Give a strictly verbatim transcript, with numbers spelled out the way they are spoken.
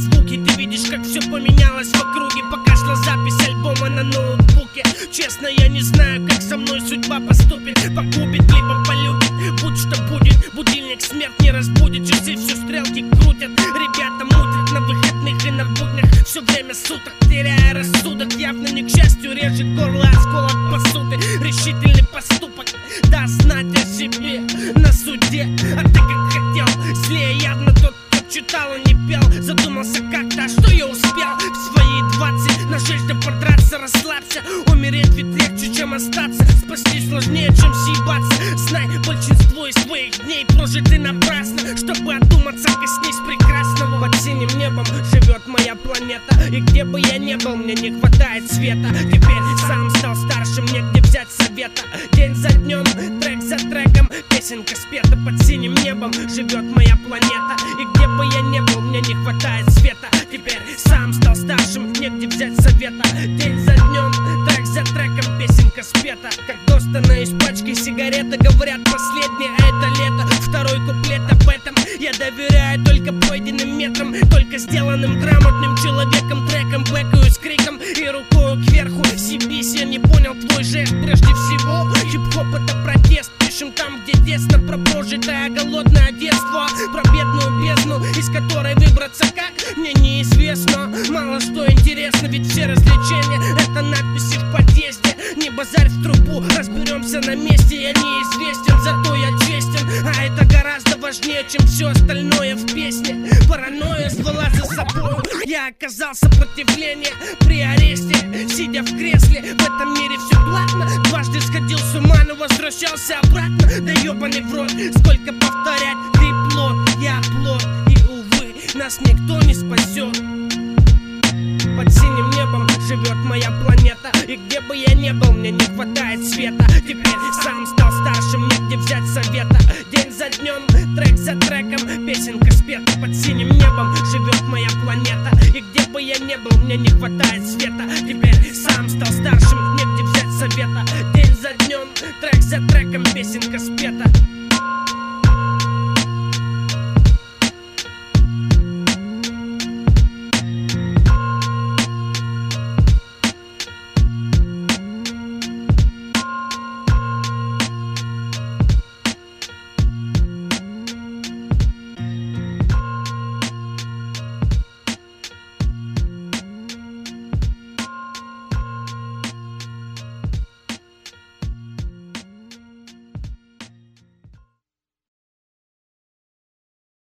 звуки. Ты видишь, как все поменялось в округе, пока шла запись альбома на ноутбуке. Честно, я не знаю, как со мной судьба поступит. Погубит, либо полюбит, будь что будет. Будильник смерть не разбудит, часы все стрелки крутят. Ребята мутят на выходных и на буднях все время суток, теряя рассудок. Явно не к счастью, режет горло осколок посуды. Решительный поступок, да знать о себе на суде. А ты как хотел, злее явно тот, кто читал и не пел. Задумался как-то, а что я успел в свои двадцать? Надежда подраться, расслабься. Умереть ведь легче, чем остаться. Спасти сложнее, чем съебаться. Знай, большинство из твоих дней прожиты напрасно. Чтобы одуматься, коснись прекрасного. Под синим небом живет моя планета, и где бы я ни был, мне не хватает света. Теперь сам стал старше, мне где взять совета. День за днем, трек за треком, песенка спета. Под синим небом живет моя планета, и где бы я ни был, мне не хватает света. Теперь сам стал старшим, негде взять совета. День за днем, трек за треком, песенка спета. Как достана из пачки сигарета, говорят последнее это лето. Второй куплет об этом. Я доверяю только пройденным метрам, только сделанным грамотным человеком. Треком бэкаю с криком и рукой кверху. Сибись, я не понял твой жест. Прежде всего, хип-хоп это протест. Пишем там, где тесно, про прожитое голодное детство, про бедную бездну, из которой выбраться как, мне неизвестно. Мало что интересно, ведь все развлечения это надписи в подъезде. Не базарь в трубу, разберемся на месте. Я неизвестен, зато я честен, а это гораздо важнее, чем все остальное в песне. Паранойя звала за собой, я оказал сопротивление при аресте, сидя в кресле. В этом мире все платно. Дважды сходил с ума, но возвращался обратно. Да ебаный в рот, сколько повторять. Ты плод, я плод, и увы, нас никто не спасет. Под синим небом живет моя планета, и где бы я ни был, мне не хватает света. Теперь сам стал старшим, мне где взять совета. День за днем, трек за треком, песенка спета. Под синим небом живет моя планета, и где бы я ни был, мне не хватает света.